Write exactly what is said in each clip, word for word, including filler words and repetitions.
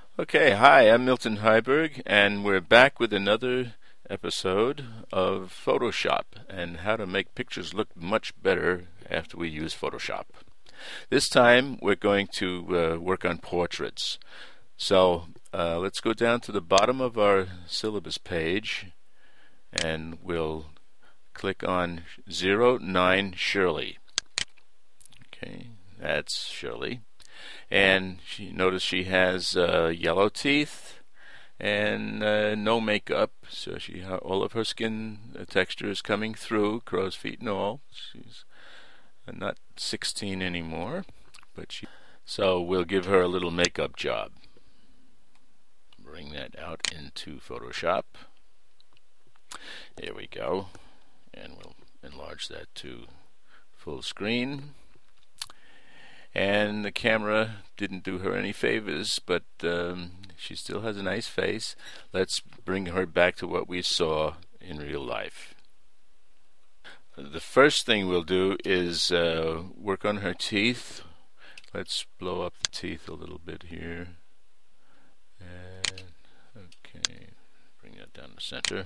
Okay, hi, I'm Milton Heiberg, and we're back with another episode of Photoshop and how to make pictures look much better after we use Photoshop. This time we're going to uh, work on portraits. So uh, let's go down to the bottom of our syllabus page and we'll click on zero nine Shirley. Okay, that's Shirley. And she notice she has uh, yellow teeth and uh, no makeup, so she all of her skin texture is coming through, crow's feet and all. She's not sixteen anymore, but she. So we'll give her a little makeup job. Bring that out into Photoshop. There we go, and we'll enlarge that to full screen. And the camera didn't do her any favors, but um, she still has a nice face. Let's bring her back to what we saw in real life. The first thing we'll do is uh, work on her teeth. Let's blow up the teeth a little bit here. And okay, bring that down the center.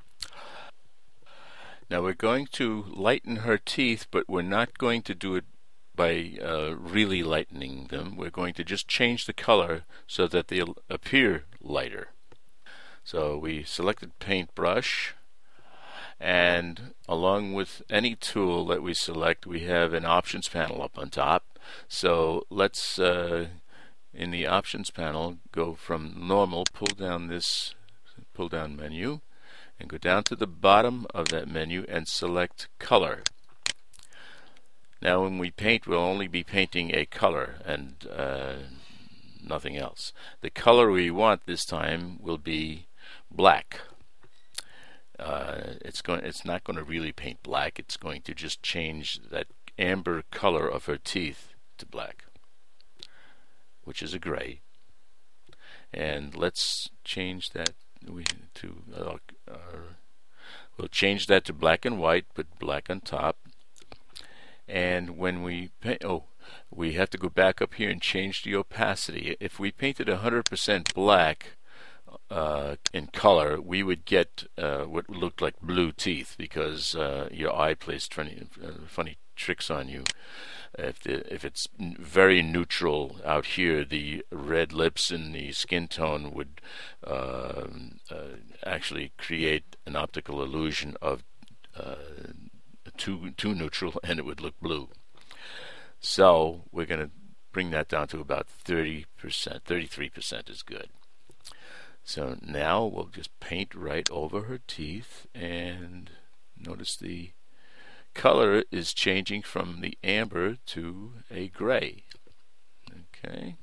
Now we're going to lighten her teeth, but we're not going to do it by uh, really lightening them. We're going to just change the color so that they'll appear lighter. So we selected paintbrush, and along with any tool that we select, we have an options panel up on top. So let's uh, in the options panel go from normal, pull down this pull down menu and go down to the bottom of that menu and select color. Now when we paint, we'll only be painting a color and uh, nothing else. The color we want this time will be black. Uh, it's going. It's not going to really paint black. It's going to just change that amber color of her teeth to black, which is a gray. And let's change that to. Uh, uh, we'll change that to black and white. Put black on top. And when we paint, oh, we have to go back up here and change the opacity. If we painted one hundred percent black uh, in color, we would get uh, what looked like blue teeth, because uh, your eye plays funny, uh, funny tricks on you. If the, if it's very neutral out here, the red lips and the skin tone would uh, uh, actually create an optical illusion of uh, Too too neutral, and it would look blue. So we're going to bring that down to about thirty percent. thirty-three percent is good. So now we'll just paint right over her teeth, and notice the color is changing from the amber to a gray. Okay.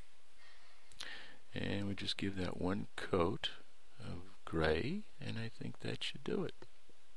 And we just give that one coat of gray, and I think that should do it.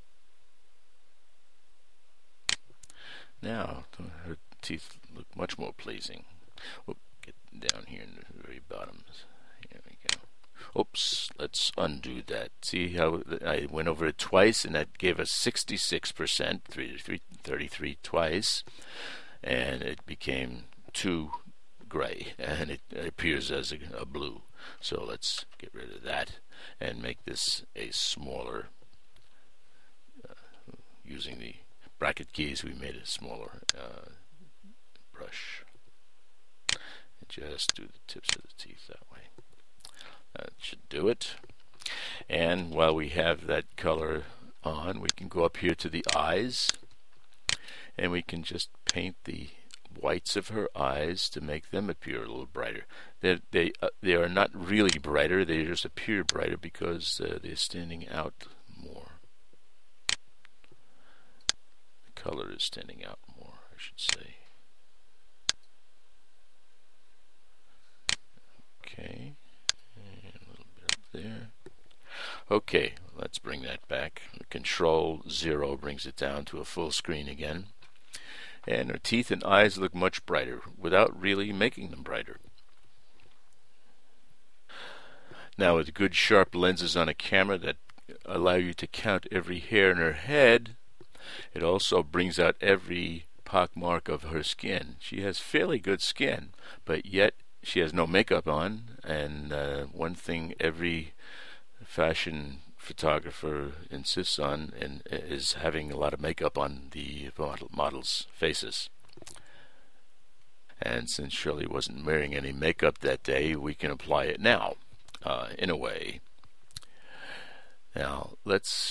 Now, her teeth look much more pleasing. We'll get down here in the very bottom. Here we go. Oops, let's undo that. See how I went over it twice, and that gave us sixty-six percent, thirty-three twice, and it became too gray, and it appears as a, a blue. So let's get rid of that and make this a smaller, uh, using the bracket keys, we made a smaller uh, brush. And just do the tips of the teeth that way. That should do it. And while we have that color on, we can go up here to the eyes, and we can just paint the whites of her eyes to make them appear a little brighter. They're, they uh, they are not really brighter; they just appear brighter because uh, they're standing out more. Color is standing out more, I should say. Okay, and a little bit up there. Okay, let's bring that back. Control zero brings it down to a full screen again. And her teeth and eyes look much brighter without really making them brighter. Now, with good sharp lenses on a camera that allow you to count every hair in her head, it also brings out every pockmark of her skin. She has fairly good skin, but yet she has no makeup on, and uh, one thing every fashion photographer insists on and is having a lot of makeup on the model, models' faces. And since Shirley wasn't wearing any makeup that day, we can apply it now, uh, in a way. Now, let's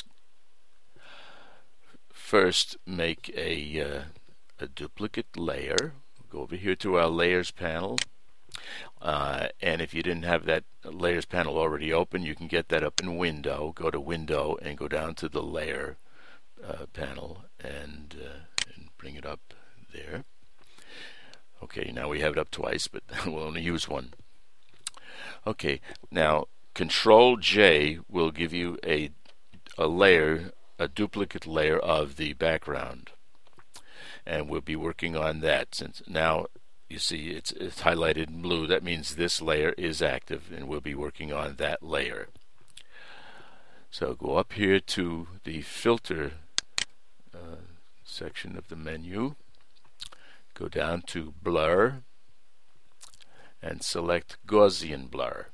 first make a, uh, a duplicate layer. Go over here to our Layers panel. Uh, and if you didn't have that Layers panel already open, you can get that up in Window. Go to Window and go down to the Layer uh, panel and, uh, and bring it up there. Okay, now we have it up twice, but we'll only use one. Okay, now Control J will give you a a layer, a duplicate layer of the background, and we'll be working on that. Since now you see it's, it's highlighted in blue, that means this layer is active, and we'll be working on that layer. So go up here to the Filter uh, section of the menu. Go down to Blur and select Gaussian Blur.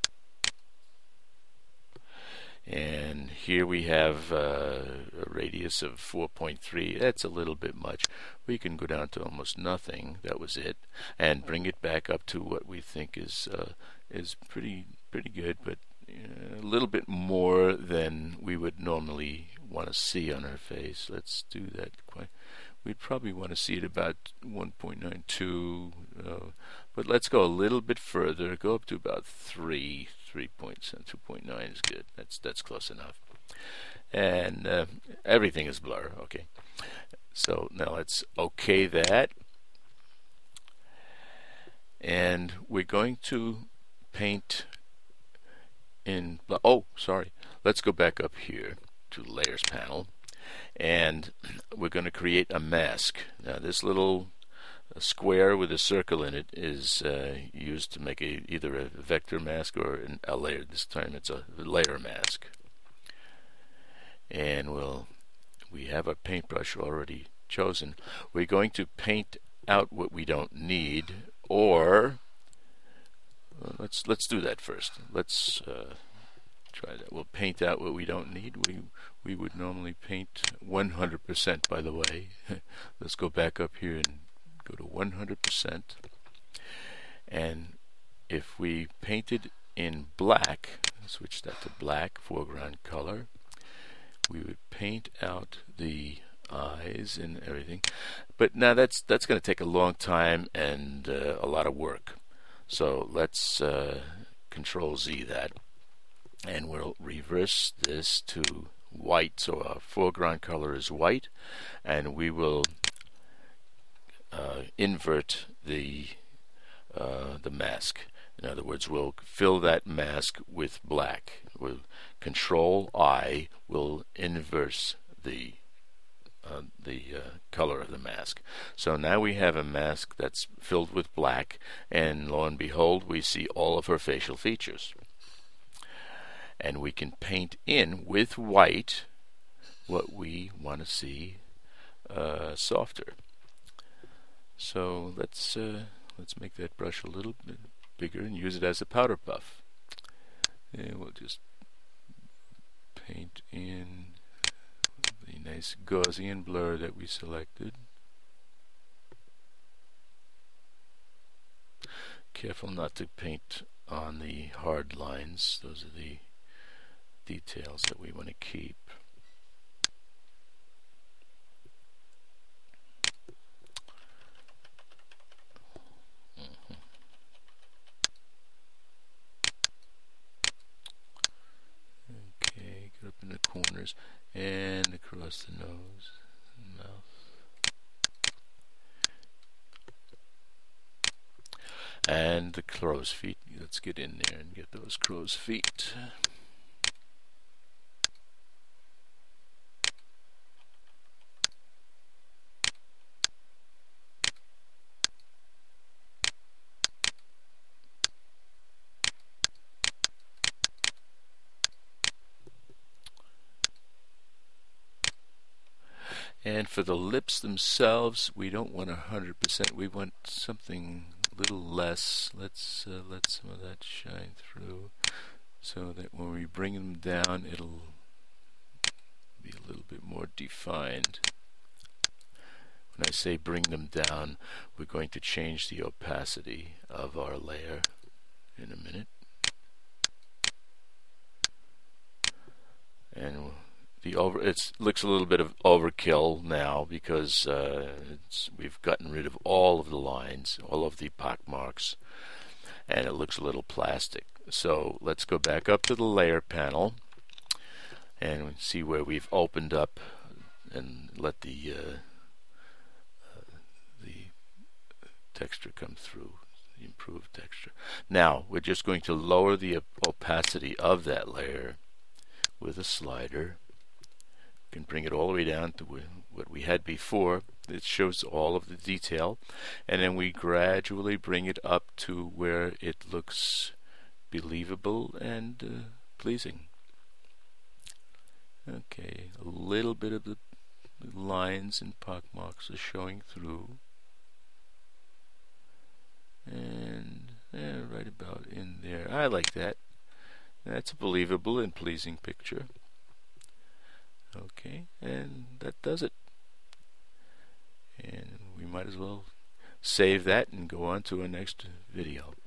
And here we have uh, a radius of four point three. That's a little bit much. We can go down to almost nothing. That was it, and bring it back up to what we think is uh, is pretty pretty good, but uh, a little bit more than we would normally want to see on her face. Let's do that. Quite. We'd probably want to see it about one point nine two, uh, but let's go a little bit further. Go up to about three. three point two point nine is good. That's that's close enough. And uh, everything is blur. Okay. So now let's OK that. And we're going to paint in. Oh, sorry. Let's go back up here to the Layers panel. And we're going to create a mask. Now this little square with a circle in it is uh, used to make a, either a vector mask or an, a layer. This time it's a layer mask. And we'll, we have a paintbrush already chosen. We're going to paint out what we don't need, or well, let's let's do that first. Let's uh, try that. We'll paint out what we don't need. We we would normally paint one hundred percent, by the way. Let's go back up here and go to one hundred percent. And if we painted in black, switch that to black, foreground color, we would paint out the eyes and everything. But now that's that's going to take a long time and uh, a lot of work. So let's uh, Control Z that. And we'll reverse this to white, so our foreground color is white, and we will uh, invert the uh, the mask. In other words, we'll fill that mask with black. We'll Control I will inverse the uh, the uh, color of the mask. So now we have a mask that's filled with black, and lo and behold, we see all of her facial features. And we can paint in with white what we want to see uh, softer. So let's uh, let's make that brush a little bit bigger and use it as a powder puff. And we'll just paint in the nice Gaussian blur that we selected. Careful not to paint on the hard lines. Those are the details that we want to keep. Mm-hmm. Okay, get up in the corners and across the nose and mouth. And the crow's feet. Let's get in there and get those crow's feet. And for the lips themselves, we don't want one hundred percent. We want something a little less. Let's uh, let some of that shine through, so that when we bring them down, it'll be a little bit more defined. When I say bring them down, we're going to change the opacity of our layer in a minute. And the over it looks a little bit of overkill now because uh, it's, we've gotten rid of all of the lines, all of the pock marks, and it looks a little plastic. So let's go back up to the layer panel and see where we've opened up and let the uh, uh, the texture come through, the improved texture. Now we're just going to lower the opacity of that layer with a slider. We can bring it all the way down to what we had before. It shows all of the detail, and then we gradually bring it up to where it looks believable and uh, pleasing. Okay, a little bit of the lines and pock marks are showing through, and yeah, right about in there. I like that. That's a believable and pleasing picture. Okay, and that does it. And we might as well save that and go on to our next video.